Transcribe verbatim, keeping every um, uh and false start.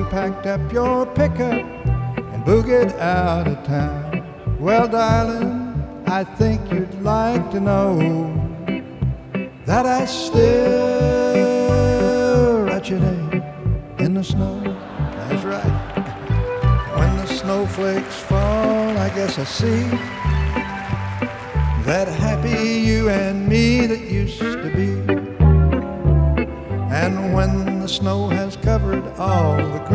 you packed up your pickup and boogied out of town. Well, darling, I think you'd like to know that I still write your name in the snow. That's right. When the snowflakes fall, I guess I see that happy you and me that used to be. And when the snow has covered all the